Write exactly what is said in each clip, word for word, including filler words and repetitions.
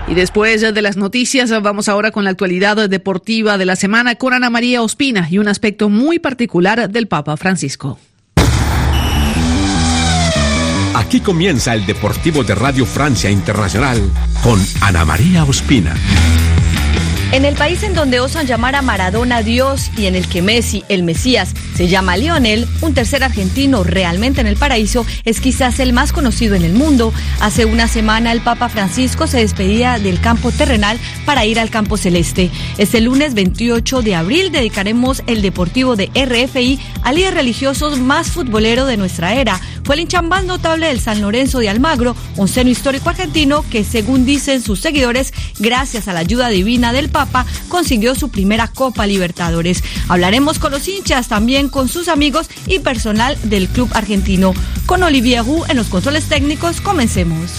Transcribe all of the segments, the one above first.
Y después de las noticias, vamos ahora con la actualidad deportiva de la semana con Ana María Ospina y un aspecto muy particular del Papa Francisco. Aquí comienza el Deportivo de Radio Francia Internacional con Ana María Ospina. En el país en donde osan llamar a Maradona Dios y en el que Messi, el Mesías, se llama Lionel, un tercer argentino realmente en el paraíso, es quizás el más conocido en el mundo. Hace una semana el Papa Francisco se despedía del campo terrenal para ir al campo celeste. Este lunes veintiocho de abril dedicaremos el Deportivo de R F I al líder religioso más futbolero de nuestra era. Fue el hincha más notable del San Lorenzo de Almagro, un seno histórico argentino que, según dicen sus seguidores, gracias a la ayuda divina del Papa, consiguió su primera Copa Libertadores. Hablaremos con los hinchas, también con sus amigos y personal del club argentino. Con Olivier Roux en los controles técnicos, comencemos.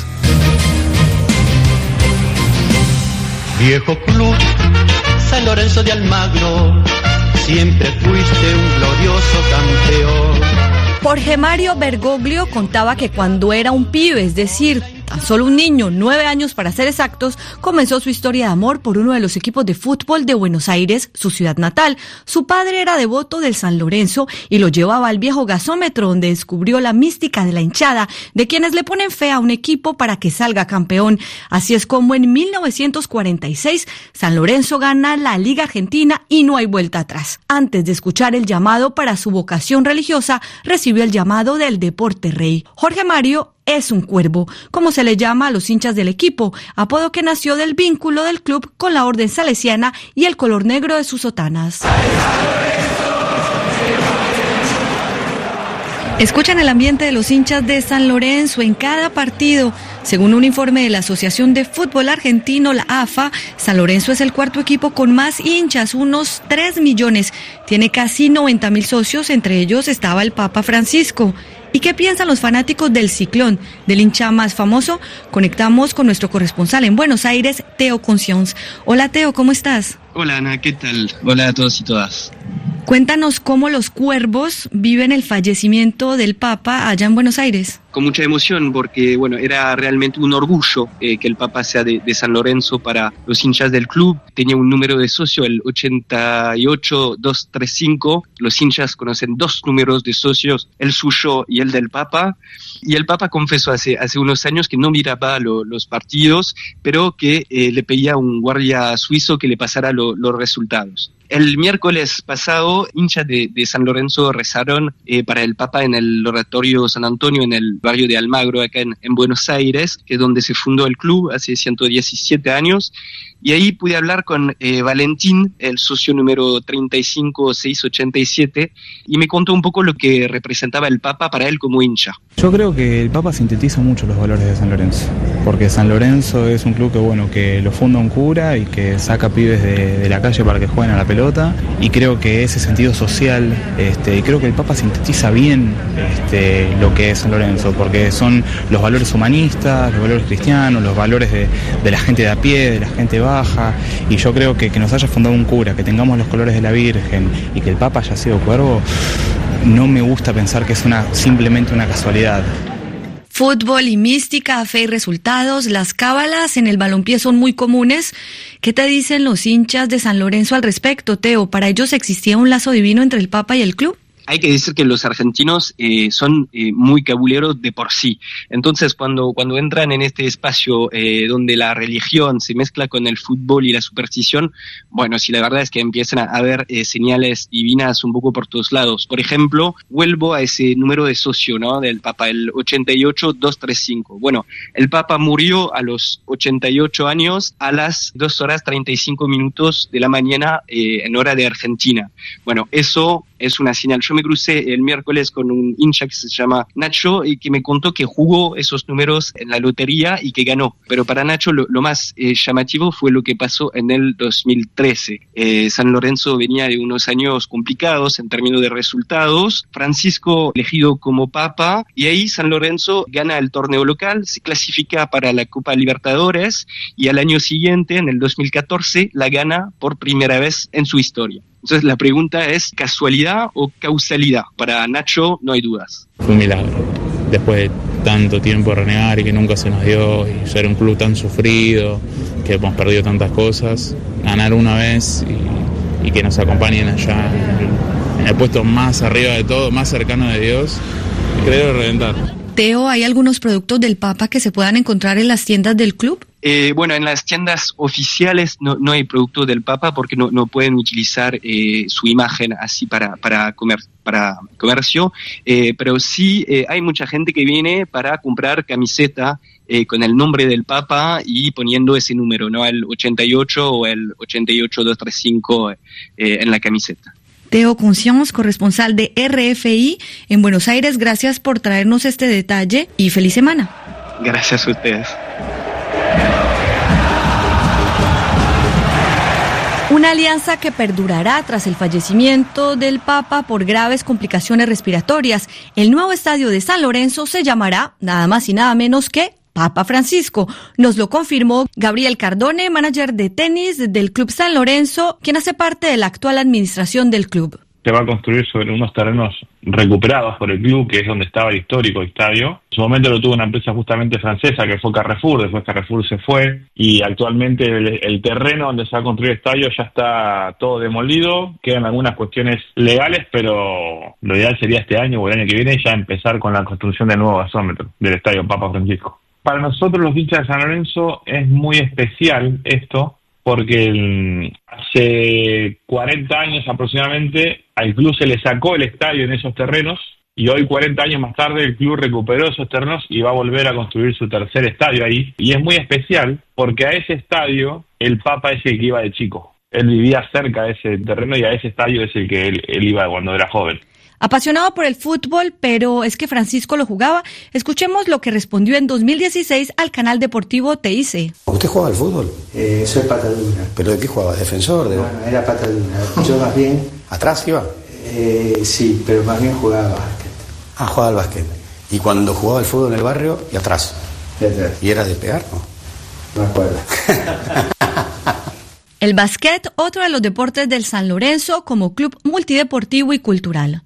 Viejo club, San Lorenzo de Almagro, siempre fuiste un glorioso campeón. Jorge Mario Bergoglio contaba que cuando era un pibe, es decir, tan solo un niño, nueve años para ser exactos, comenzó su historia de amor por uno de los equipos de fútbol de Buenos Aires, su ciudad natal. Su padre era devoto del San Lorenzo y lo llevaba al viejo gasómetro, donde descubrió la mística de la hinchada, de quienes le ponen fe a un equipo para que salga campeón. Así es como en mil novecientos cuarenta y seis San Lorenzo gana la Liga Argentina y no hay vuelta atrás. Antes de escuchar el llamado para su vocación religiosa, recibió el llamado del deporte rey. Jorge Mario es un cuervo, como se le llama a los hinchas del equipo, apodo que nació del vínculo del club con la orden salesiana y el color negro de sus sotanas. Escuchan el ambiente de los hinchas de San Lorenzo en cada partido. Según un informe de la Asociación de Fútbol Argentino, la A F A, San Lorenzo es el cuarto equipo con más hinchas, unos tres millones. Tiene casi noventa mil socios, entre ellos estaba el Papa Francisco. ¿Y qué piensan los fanáticos del Ciclón, del hincha más famoso? Conectamos con nuestro corresponsal en Buenos Aires, Teo Concions. Hola Teo, ¿cómo estás? Hola Ana, ¿qué tal? Hola a todos y todas. Cuéntanos cómo los cuervos viven el fallecimiento del Papa allá en Buenos Aires. Con mucha emoción, porque bueno, era realmente un orgullo eh, que el Papa sea de, de San Lorenzo para los hinchas del club. Tenía un número de socio, el ochenta y ocho doscientos treinta y cinco. Los hinchas conocen dos números de socios, el suyo y el del Papa. Y el Papa confesó hace, hace unos años que no miraba lo, los partidos, pero que eh, le pedía a un guardia suizo que le pasara lo, los resultados. El miércoles pasado, hinchas de, de San Lorenzo rezaron eh, para el Papa en el Oratorio San Antonio, en el barrio de Almagro, acá en, en Buenos Aires, que es donde se fundó el club hace ciento diecisiete años. Y ahí pude hablar con eh, Valentín, el socio número treinta y cinco seiscientos ochenta y siete, y me contó un poco lo que representaba el Papa para él como hincha. Yo creo que el Papa sintetiza mucho los valores de San Lorenzo, porque San Lorenzo es un club que, bueno, que lo funda un cura y que saca pibes de, de la calle para que jueguen a la pelota, y creo que ese sentido social, este, y creo que el Papa sintetiza bien este, lo que es San Lorenzo, porque son los valores humanistas, los valores cristianos, los valores de, de la gente de a pie, de la gente baja, y yo creo que que nos haya fundado un cura, que tengamos los colores de la Virgen y que el Papa haya sido cuervo, no me gusta pensar que es una simplemente una casualidad. Fútbol y mística, fe y resultados, las cábalas en el balompié son muy comunes. ¿Qué te dicen los hinchas de San Lorenzo al respecto, Teo? ¿Para ellos existía un lazo divino entre el Papa y el club? Hay que decir que los argentinos eh, son eh, muy cabuleros de por sí. Entonces, cuando, cuando entran en este espacio eh, donde la religión se mezcla con el fútbol y la superstición, bueno, sí, la verdad es que empiezan a haber eh, señales divinas un poco por todos lados. Por ejemplo, vuelvo a ese número de socio, ¿no?, del Papa, el ochenta y ocho doscientos treinta y cinco. Bueno, el Papa murió a los ochenta y ocho años a las dos horas treinta y cinco minutos de la mañana eh, en hora de Argentina. Bueno, eso es una señal. Yo me crucé el miércoles con un hincha que se llama Nacho y que me contó que jugó esos números en la lotería y que ganó. Pero para Nacho lo, lo más eh, llamativo fue lo que pasó en el dos mil trece. Eh, San Lorenzo venía de unos años complicados en términos de resultados. Francisco elegido como papa y ahí San Lorenzo gana el torneo local, se clasifica para la Copa Libertadores y al año siguiente, en el dos mil catorce, la gana por primera vez en su historia. Entonces la pregunta es, ¿casualidad o causalidad? Para Nacho no hay dudas. Fue un milagro. Después de tanto tiempo de renegar y que nunca se nos dio, y ser un club tan sufrido, que hemos perdido tantas cosas, ganar una vez y, y que nos acompañen allá en el, en el puesto más arriba de todo, más cercano de Dios, y creo reventar. Teo, ¿hay algunos productos del Papa que se puedan encontrar en las tiendas del club? Eh, bueno, en las tiendas oficiales no, no hay producto del Papa porque no, no pueden utilizar eh, su imagen así para, para, comer, para comercio, eh, pero sí eh, hay mucha gente que viene para comprar camiseta eh, con el nombre del Papa y poniendo ese número, ¿no? El ochenta y ocho o el ochenta y ocho dos treinta y cinco eh, en la camiseta. Teo Conscience, corresponsal de R F I en Buenos Aires, gracias por traernos este detalle y feliz semana. Gracias a ustedes. Una alianza que perdurará tras el fallecimiento del Papa por graves complicaciones respiratorias. El nuevo estadio de San Lorenzo se llamará nada más y nada menos que Papa Francisco. Nos lo confirmó Gabriel Cardone, manager de tenis del Club San Lorenzo, quien hace parte de la actual administración del club. Se va a construir sobre unos terrenos recuperados por el club, que es donde estaba el histórico estadio. En su momento lo tuvo una empresa justamente francesa, que fue Carrefour, después Carrefour se fue, y actualmente el, el terreno donde se va a construir el estadio ya está todo demolido, quedan algunas cuestiones legales, pero lo ideal sería este año o el año que viene ya empezar con la construcción del nuevo gasómetro del estadio Papa Francisco. Para nosotros los hinchas de San Lorenzo es muy especial esto, porque hace cuarenta años aproximadamente al club se le sacó el estadio en esos terrenos y hoy, cuarenta años más tarde, el club recuperó esos terrenos y va a volver a construir su tercer estadio ahí. Y es muy especial porque a ese estadio el Papa es el que iba de chico. Él vivía cerca de ese terreno y a ese estadio es el que él, él iba cuando era joven. Apasionado por el fútbol, pero es que Francisco lo jugaba. Escuchemos lo que respondió en dos mil dieciséis al canal deportivo T I C. ¿Usted jugaba al fútbol? Eh, soy patadura. ¿Pero de qué jugaba? ¿Defensor? De... Bueno, era patadura. Yo más bien... ¿Atrás iba? Eh, sí, pero más bien jugaba al básquet. Ah, jugaba al básquet. ¿Y cuando jugaba al fútbol en el barrio? ¿Y atrás? ¿Y atrás? ¿Y era de pegar? No, no me acuerdo. El básquet, otro de los deportes del San Lorenzo como club multideportivo y cultural.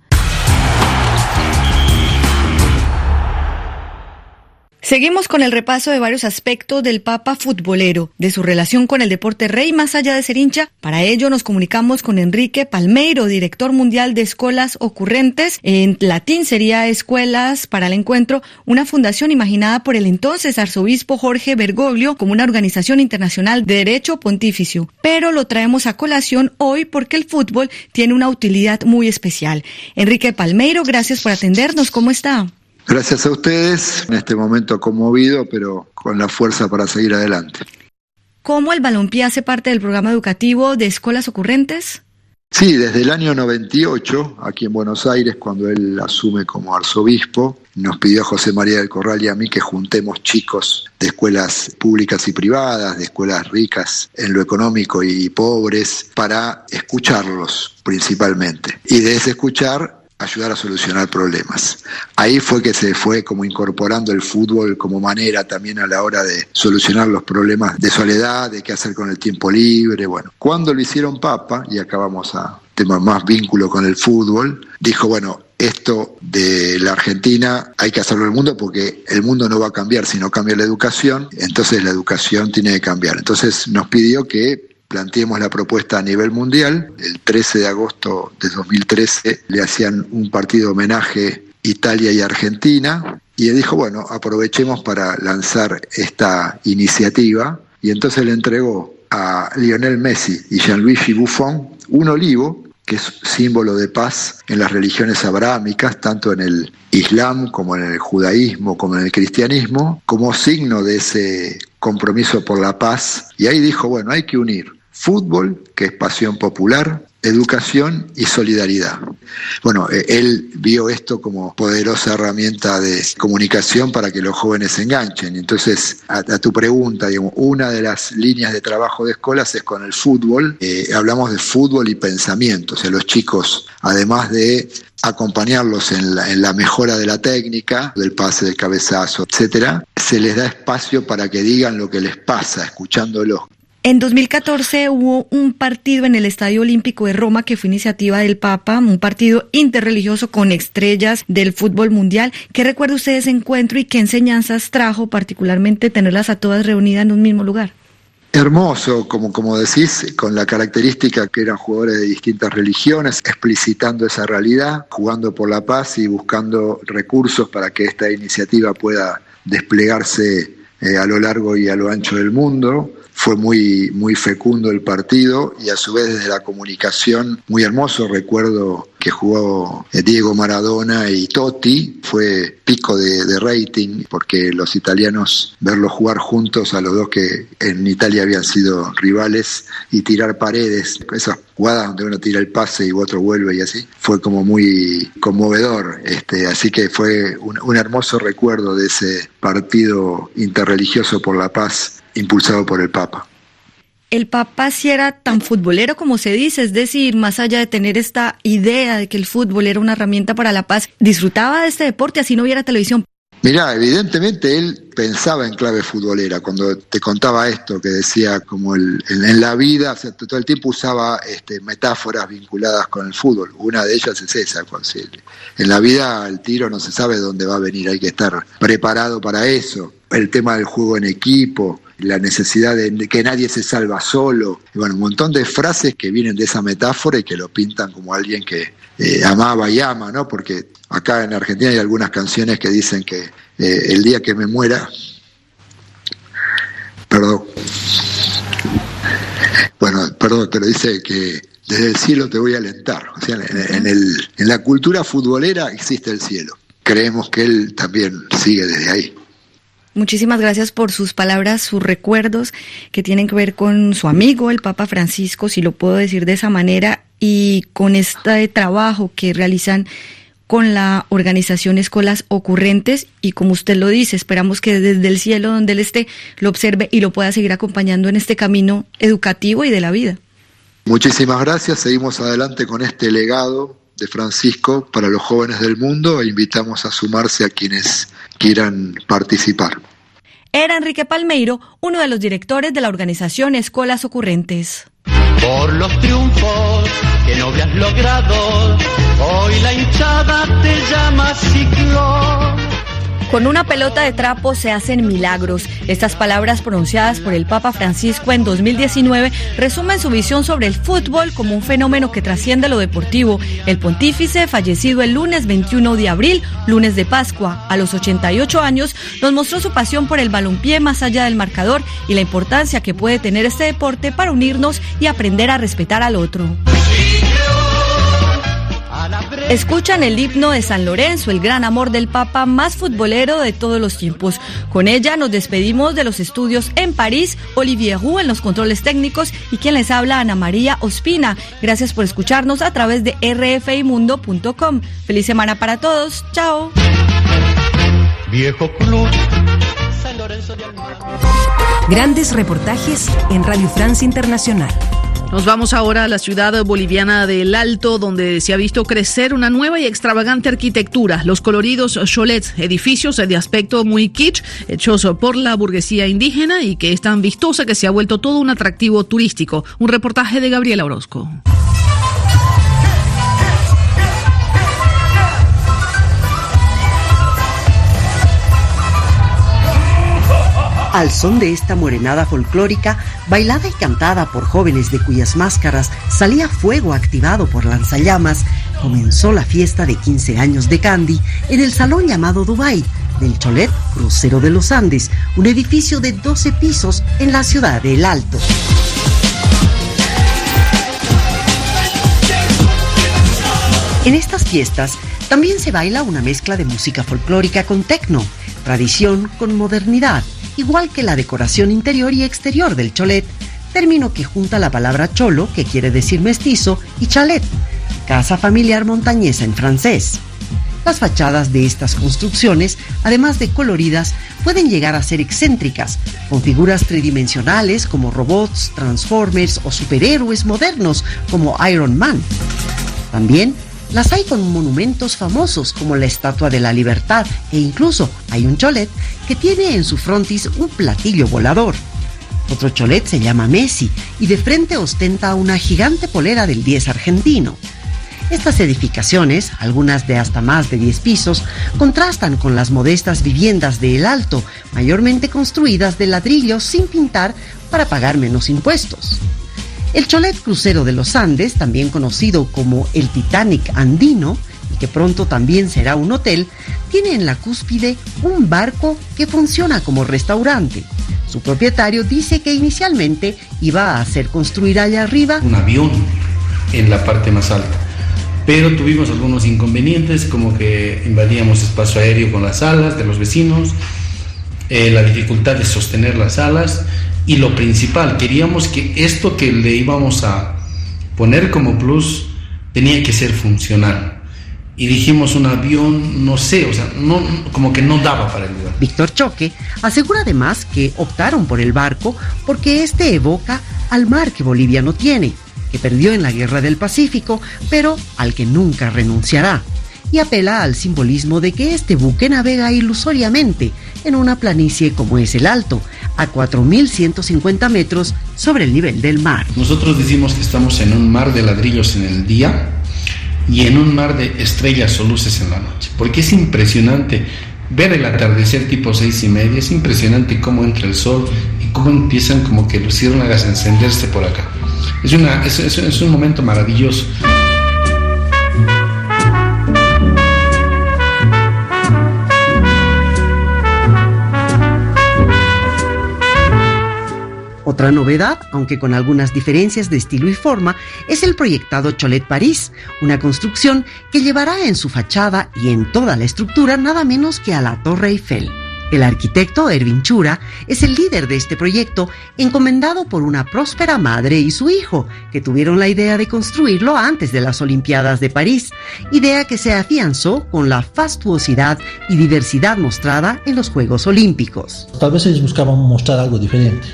Seguimos con el repaso de varios aspectos del Papa futbolero, de su relación con el deporte rey más allá de ser hincha. Para ello nos comunicamos con Enrique Palmeiro, director mundial de Escolas Ocurrentes. En latín sería Escuelas para el Encuentro, una fundación imaginada por el entonces arzobispo Jorge Bergoglio como una organización internacional de derecho pontificio. Pero lo traemos a colación hoy porque el fútbol tiene una utilidad muy especial. Enrique Palmeiro, gracias por atendernos. ¿Cómo está? Gracias a ustedes, en este momento conmovido, pero con la fuerza para seguir adelante. ¿Cómo el balompié hace parte del programa educativo de Escolas Ocurrentes? Sí, desde el año noventa y ocho, aquí en Buenos Aires, cuando él asume como arzobispo, nos pidió a José María del Corral y a mí que juntemos chicos de escuelas públicas y privadas, de escuelas ricas en lo económico y pobres, para escucharlos principalmente. Y de ese escuchar, ayudar a solucionar problemas. Ahí fue que se fue como incorporando el fútbol como manera también a la hora de solucionar los problemas de soledad, de qué hacer con el tiempo libre. Bueno, cuando lo hicieron Papa, y acá vamos a tener más vínculo con el fútbol, dijo, bueno, esto de la Argentina hay que hacerlo en el mundo porque el mundo no va a cambiar si no cambia la educación, entonces la educación tiene que cambiar. Entonces nos pidió que planteemos la propuesta a nivel mundial. El trece de agosto de dos mil trece le hacían un partido de homenaje Italia y Argentina y él dijo, bueno, aprovechemos para lanzar esta iniciativa y entonces le entregó a Lionel Messi y Gianluigi Buffon un olivo que es símbolo de paz en las religiones abrahámicas, tanto en el Islam como en el judaísmo, como en el cristianismo, como signo de ese compromiso por la paz. Y ahí dijo, bueno, hay que unir fútbol, que es pasión popular, educación y solidaridad. Bueno, eh, él vio esto como poderosa herramienta de comunicación para que los jóvenes se enganchen. Entonces, a, a tu pregunta, digamos, una de las líneas de trabajo de Escolas es con el fútbol. Eh, hablamos de fútbol y pensamiento. O sea, los chicos, además de acompañarlos en la, en la mejora de la técnica, del pase, del cabezazo, etcétera, se les da espacio para que digan lo que les pasa, escuchándolos. En dos mil catorce hubo un partido en el Estadio Olímpico de Roma que fue iniciativa del Papa, un partido interreligioso con estrellas del fútbol mundial. ¿Qué recuerda usted de ese encuentro y qué enseñanzas trajo particularmente tenerlas a todas reunidas en un mismo lugar? Hermoso, como, como decís, con la característica que eran jugadores de distintas religiones, explicitando esa realidad, jugando por la paz y buscando recursos para que esta iniciativa pueda desplegarse eh, a lo largo y a lo ancho del mundo. Fue muy, muy fecundo el partido y a su vez desde la comunicación muy hermoso. Recuerdo que jugó Diego Maradona y Totti, fue pico de, de rating porque los italianos verlos jugar juntos a los dos que en Italia habían sido rivales y tirar paredes, esas jugadas donde uno tira el pase y otro vuelve y así, fue como muy conmovedor, este, así que fue un, un hermoso recuerdo de ese partido interreligioso por la paz impulsado por el Papa. El Papa sí era tan futbolero como se dice, es decir, más allá de tener esta idea de que el fútbol era una herramienta para la paz, disfrutaba de este deporte así no hubiera televisión. Mirá, evidentemente él pensaba en clave futbolera, cuando te contaba esto, que decía como el, en, en la vida, o sea, todo el tiempo usaba este, metáforas vinculadas con el fútbol. Una de ellas es esa, pues, en la vida el tiro no se sabe dónde va a venir, hay que estar preparado para eso. El tema del juego en equipo, la necesidad de que nadie se salva solo, y bueno, un montón de frases que vienen de esa metáfora y que lo pintan como alguien que eh, amaba y ama, ¿no? Porque acá en Argentina hay algunas canciones que dicen que eh, el día que me muera, perdón, bueno, perdón, pero dice que desde el cielo te voy a alentar, o sea, en, en, el, en la cultura futbolera existe el cielo, creemos que él también sigue desde ahí. Muchísimas gracias por sus palabras, sus recuerdos que tienen que ver con su amigo, el Papa Francisco, si lo puedo decir de esa manera, y con este trabajo que realizan con la organización Escolas Ocurrentes, y como usted lo dice, esperamos que desde el cielo donde él esté lo observe y lo pueda seguir acompañando en este camino educativo y de la vida. Muchísimas gracias, seguimos adelante con este legado de Francisco para los jóvenes del mundo e invitamos a sumarse a quienes quieran participar. Era Enrique Palmeiro, uno de los directores de la organización Escolas Ocurrentes. Por los triunfos que no habías logrado, hoy la hinchada te llama Ciclón. Con una pelota de trapo se hacen milagros. Estas palabras pronunciadas por el Papa Francisco en dos mil diecinueve resumen su visión sobre el fútbol como un fenómeno que trasciende lo deportivo. El pontífice, fallecido el lunes veintiuno de abril, lunes de Pascua, a los ochenta y ocho años, nos mostró su pasión por el balompié más allá del marcador y la importancia que puede tener este deporte para unirnos y aprender a respetar al otro. Escuchan el himno de San Lorenzo, el gran amor del Papa más futbolero de todos los tiempos. Con ella nos despedimos de los estudios en París, Olivier Roux en los controles técnicos y quien les habla, Ana María Ospina. Gracias por escucharnos a través de r f i mundo punto com. Feliz semana para todos. Chao. Viejo club, San Lorenzo de Almagro. Grandes reportajes en Radio Francia Internacional. Nos vamos ahora a la ciudad boliviana de El Alto, donde se ha visto crecer una nueva y extravagante arquitectura. Los coloridos cholets, edificios de aspecto muy kitsch, hechos por la burguesía indígena y que es tan vistosa que se ha vuelto todo un atractivo turístico. Un reportaje de Gabriela Orozco. Al son de esta morenada folclórica, bailada y cantada por jóvenes de cuyas máscaras salía fuego activado por lanzallamas, comenzó la fiesta de quince años de Candy en el salón llamado Dubái, del Cholet Crucero de los Andes, un edificio de doce pisos en la ciudad de El Alto. En estas fiestas también se baila una mezcla de música folclórica con tecno, tradición con modernidad, igual que la decoración interior y exterior del cholet, término que junta la palabra cholo, que quiere decir mestizo, y chalet, casa familiar montañesa en francés. Las fachadas de estas construcciones, además de coloridas, pueden llegar a ser excéntricas, con figuras tridimensionales como robots, transformers o superhéroes modernos como Iron Man. También las hay con monumentos famosos como la Estatua de la Libertad e incluso hay un cholet que tiene en su frontis un platillo volador. Otro cholet se llama Messi y de frente ostenta una gigante polera del diez argentino. Estas edificaciones, algunas de hasta más de diez pisos, contrastan con las modestas viviendas de El Alto, mayormente construidas de ladrillos sin pintar para pagar menos impuestos. El Cholet Crucero de los Andes, también conocido como el Titanic andino, y que pronto también será un hotel, tiene en la cúspide un barco que funciona como restaurante. Su propietario dice que inicialmente iba a hacer construir allá arriba un avión en la parte más alta, pero tuvimos algunos inconvenientes, como que invadíamos espacio aéreo con las alas de los vecinos, eh, la dificultad de sostener las alas, y lo principal, queríamos que esto que le íbamos a poner como plus tenía que ser funcional. Y dijimos un avión, no sé, o sea, no, como que no daba para el lugar. Víctor Choque asegura además que optaron por el barco porque este evoca al mar que Bolivia no tiene, que perdió en la Guerra del Pacífico, pero al que nunca renunciará. Y apela al simbolismo de que este buque navega ilusoriamente en una planicie como es el Alto, a cuatro mil ciento cincuenta metros sobre el nivel del mar. Nosotros decimos que estamos en un mar de ladrillos en el día y en un mar de estrellas o luces en la noche, porque es impresionante ver el atardecer tipo seis y media, es impresionante cómo entra el sol y cómo empiezan como que luciérnagas a encenderse por acá. Es, una, es, es, es un momento maravilloso. Otra novedad, aunque con algunas diferencias de estilo y forma, es el proyectado Cholet París, una construcción que llevará en su fachada y en toda la estructura nada menos que a la Torre Eiffel. El arquitecto Erwin Chura es el líder de este proyecto, encomendado por una próspera madre y su hijo, que tuvieron la idea de construirlo antes de las Olimpiadas de París, idea que se afianzó con la fastuosidad y diversidad mostrada en los Juegos Olímpicos. Tal vez ellos buscaban mostrar algo diferente.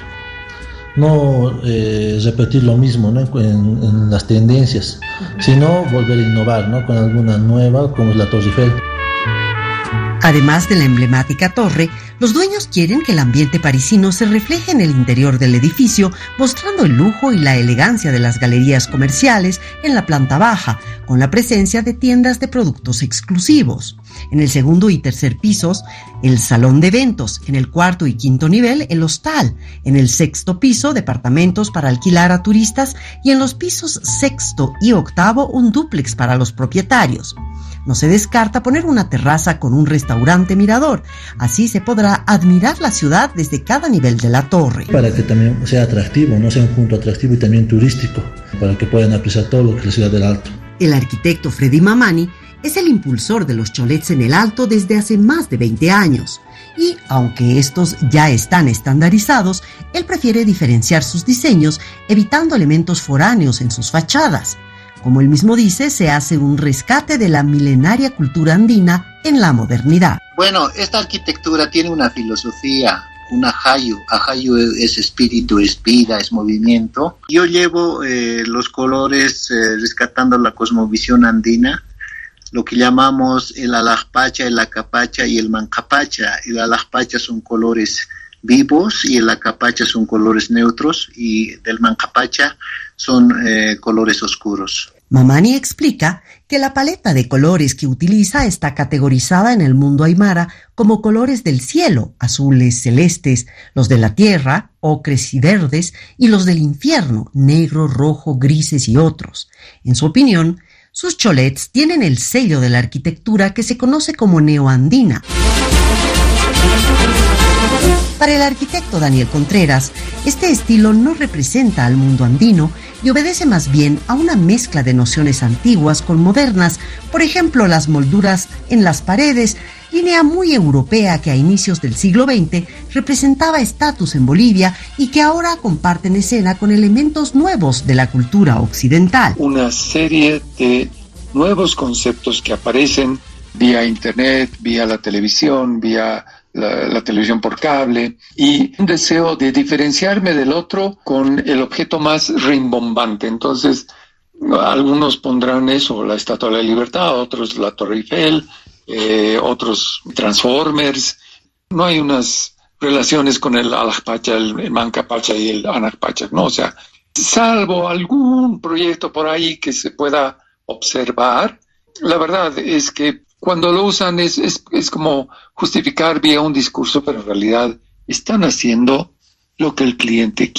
No eh, repetir lo mismo, ¿no? en, en las tendencias, sino volver a innovar, ¿no? Con alguna nueva, como es la Torre Eiffel. Además de la emblemática torre, los dueños quieren que el ambiente parisino se refleje en el interior del edificio, mostrando el lujo y la elegancia de las galerías comerciales en la planta baja, con la presencia de tiendas de productos exclusivos. En el segundo y tercer pisos, el salón de eventos; en el cuarto y quinto nivel, el hostal; en el sexto piso, departamentos para alquilar a turistas; y en los pisos sexto y octavo, un dúplex para los propietarios. No se descarta poner una terraza con un restaurante mirador. Así se podrá admirar la ciudad desde cada nivel de la torre. Para que también sea atractivo, no sea un punto atractivo y también turístico, para que puedan apreciar todo lo que es la ciudad del Alto. El arquitecto Freddy Mamani es el impulsor de los cholets en el Alto desde hace más de veinte años. Y, aunque estos ya están estandarizados, él prefiere diferenciar sus diseños, evitando elementos foráneos en sus fachadas. Como él mismo dice, se hace un rescate de la milenaria cultura andina en la modernidad. Bueno, esta arquitectura tiene una filosofía, una hayu. Hayu es espíritu, es vida, es movimiento. Yo llevo eh, los colores eh, rescatando la cosmovisión andina, lo que llamamos el alajpacha, el acapacha y el mancapacha. El alajpacha son colores vivos y el acapacha son colores neutros, y del mancapacha son eh, colores oscuros. Mamani explica que la paleta de colores que utiliza está categorizada en el mundo aymara como colores del cielo: azules, celestes; los de la tierra, ocres y verdes; y los del infierno, negro, rojo, grises y otros. En su opinión, sus cholets tienen el sello de la arquitectura que se conoce como neoandina. Para el arquitecto Daniel Contreras, este estilo no representa al mundo andino y obedece más bien a una mezcla de nociones antiguas con modernas, por ejemplo, las molduras en las paredes, línea muy europea que a inicios del siglo veinte representaba estatus en Bolivia y que ahora comparten escena con elementos nuevos de la cultura occidental. Una serie de nuevos conceptos que aparecen vía internet, vía la televisión, vía La, la televisión por cable, y un deseo de diferenciarme del otro con el objeto más rimbombante. Entonces, algunos pondrán eso, la Estatua de la Libertad, otros la Torre Eiffel, eh, otros Transformers. No hay unas relaciones con el alajpacha, el, el mancapacha y el anacpacha, ¿no? O sea, salvo algún proyecto por ahí que se pueda observar, la verdad es que cuando lo usan es, es, es como justificar vía un discurso, pero en realidad están haciendo lo que el cliente quiere.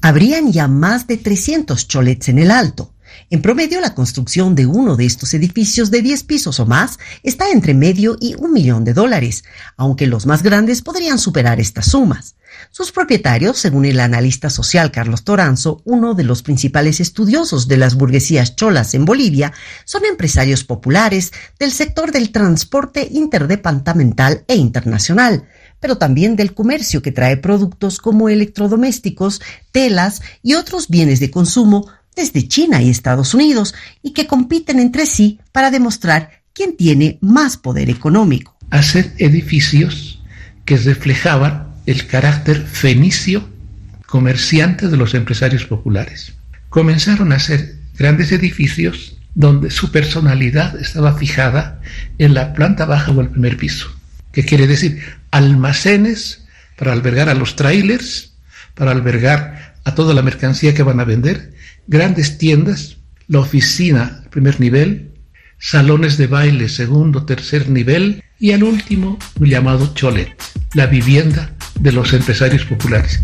Habrían ya más de trescientos cholets en el Alto. En promedio, la construcción de uno de estos edificios de diez pisos o más está entre medio y un millón de dólares, aunque los más grandes podrían superar estas sumas. Sus propietarios, según el analista social Carlos Toranzo, uno de los principales estudiosos de las burguesías cholas en Bolivia, son empresarios populares del sector del transporte interdepartamental e internacional, pero también del comercio que trae productos como electrodomésticos, telas y otros bienes de consumo desde China y Estados Unidos, y que compiten entre sí para demostrar quién tiene más poder económico. Hacer edificios que reflejaban el carácter fenicio comerciante de los empresarios populares. Comenzaron a hacer grandes edificios donde su personalidad estaba fijada en la planta baja o el primer piso. ¿Qué quiere decir? Almacenes para albergar a los trailers, para albergar a toda la mercancía que van a vender, grandes tiendas, la oficina, primer nivel, salones de baile, segundo, tercer nivel, y al último, llamado cholet, la vivienda de los empresarios populares.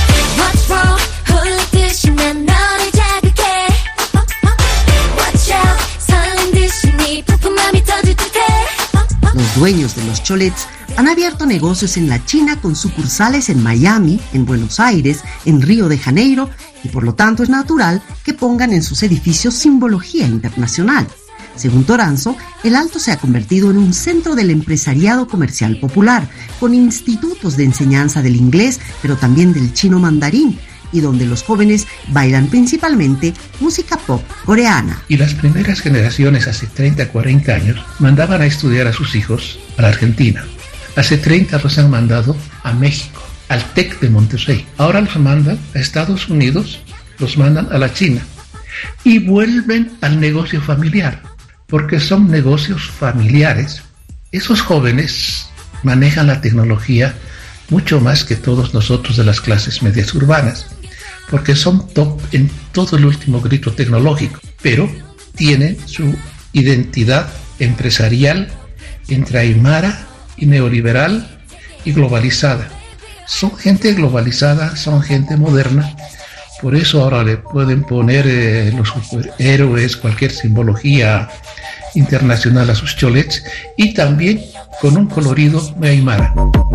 Los dueños de los cholets han abierto negocios en la China con sucursales en Miami, en Buenos Aires, en Río de Janeiro, y por lo tanto es natural que pongan en sus edificios simbología internacional. Según Toranzo, el Alto se ha convertido en un centro del empresariado comercial popular, con institutos de enseñanza del inglés, pero también del chino mandarín, y donde los jóvenes bailan principalmente música pop coreana. Y las primeras generaciones, hace treinta, cuarenta años, mandaban a estudiar a sus hijos a la Argentina. Hace treinta los han mandado a México, al TEC de Monterrey. Ahora los mandan a Estados Unidos, los mandan a la China. Y vuelven al negocio familiar, porque son negocios familiares. Esos jóvenes manejan la tecnología mucho más que todos nosotros de las clases medias urbanas, porque son top en todo el último grito tecnológico, pero tienen su identidad empresarial entre aymara y neoliberal y globalizada. Son gente globalizada, son gente moderna, por eso ahora le pueden poner eh, los superhéroes, cualquier simbología internacional a sus cholets, y también con un colorido muy aymara.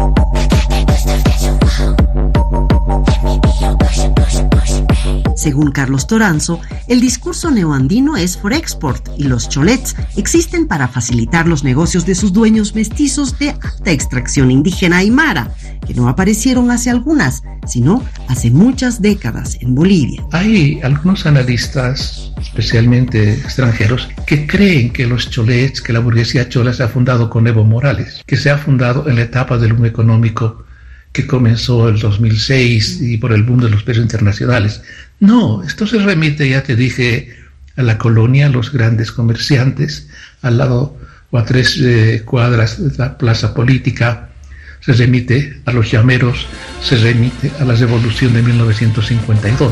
Según Carlos Toranzo, el discurso neoandino es for export y los cholets existen para facilitar los negocios de sus dueños mestizos de alta extracción indígena aymara, que no aparecieron hace algunas, sino hace muchas décadas en Bolivia. Hay algunos analistas, especialmente extranjeros, que creen que los cholets, que la burguesía chola se ha fundado con Evo Morales, que se ha fundado en la etapa del boom económico que comenzó en el dos mil seis y por el boom de los precios internacionales. No, esto se remite, ya te dije, a la colonia, a los grandes comerciantes, al lado o a tres eh, cuadras de la plaza política, se remite a los llameros, se remite a la revolución de mil novecientos cincuenta y dos.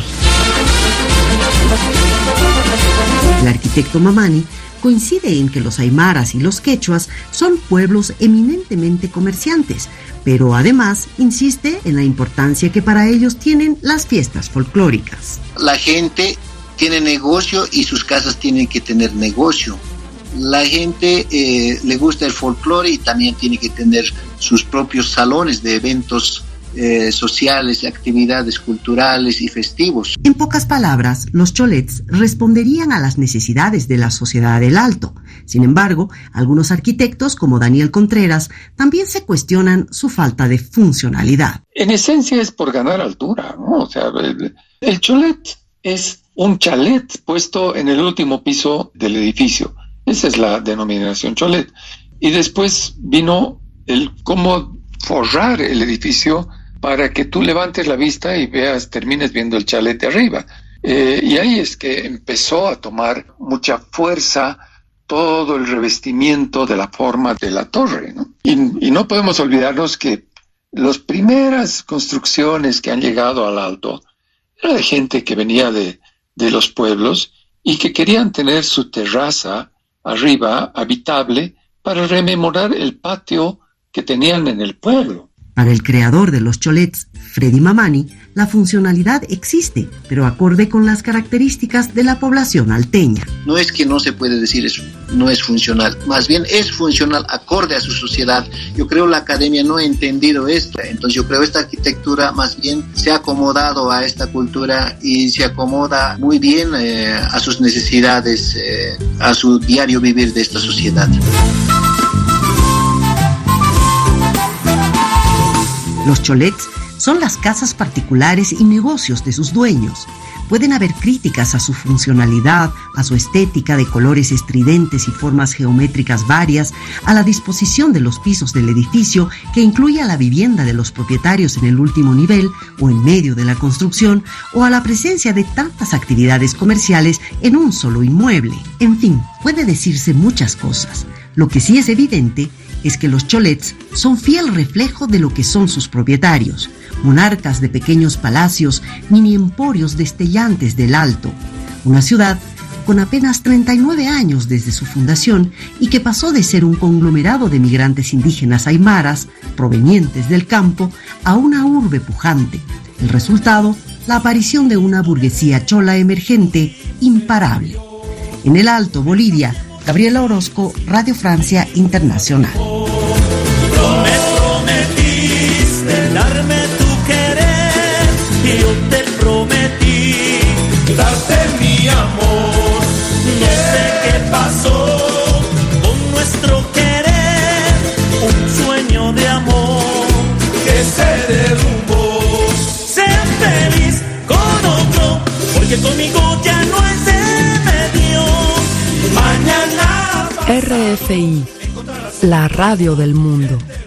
El arquitecto Mamani coincide en que los aymaras y los quechuas son pueblos eminentemente comerciantes, pero además insiste en la importancia que para ellos tienen las fiestas folclóricas. La gente tiene negocio y sus casas tienen que tener negocio. La gente eh, le gusta el folclore y también tiene que tener sus propios salones de eventos eh, sociales, actividades culturales y festivos. En pocas palabras, los cholets responderían a las necesidades de la sociedad del Alto. Sin embargo, algunos arquitectos, como Daniel Contreras, también se cuestionan su falta de funcionalidad. En esencia es por ganar altura, ¿no? O sea, el, el cholet es un chalet puesto en el último piso del edificio. Esa es la denominación cholet. Y después vino el cómo forrar el edificio para que tú levantes la vista y veas, termines viendo el chalet de arriba. Eh, y ahí es que empezó a tomar mucha fuerza todo el revestimiento de la forma de la torre, ¿no? Y, y no podemos olvidarnos que las primeras construcciones que han llegado al Alto era de gente que venía de, de los pueblos y que querían tener su terraza arriba habitable para rememorar el patio que tenían en el pueblo. Para el creador de los cholets, Freddy Mamani, la funcionalidad existe, pero acorde con las características de la población alteña. No es que no se puede decir eso, no es funcional, más bien es funcional acorde a su sociedad. Yo creo la academia no ha entendido esto, entonces yo creo esta arquitectura más bien se ha acomodado a esta cultura y se acomoda muy bien eh, a sus necesidades, eh, a su diario vivir de esta sociedad. Los cholets son las casas particulares y negocios de sus dueños. Pueden haber críticas a su funcionalidad, a su estética de colores estridentes y formas geométricas varias, a la disposición de los pisos del edificio que incluye a la vivienda de los propietarios en el último nivel o en medio de la construcción, o a la presencia de tantas actividades comerciales en un solo inmueble. En fin, puede decirse muchas cosas. Lo que sí es evidente es que los cholets son fiel reflejo de lo que son sus propietarios, monarcas de pequeños palacios, mini emporios destellantes del Alto, una ciudad con apenas treinta y nueve años desde su fundación y que pasó de ser un conglomerado de migrantes indígenas aymaras provenientes del campo a una urbe pujante. El resultado, la aparición de una burguesía chola emergente imparable. En el Alto, Bolivia, Gabriela Orozco, Radio Francia Internacional. Me prometiste darme tu querer y yo te prometí darte mi amor. No sé qué pasó con nuestro querer, un sueño de amor que se derrumbó. Sé feliz con otro, porque conmigo ya no es de medio. Mañana R F I, la radio del mundo.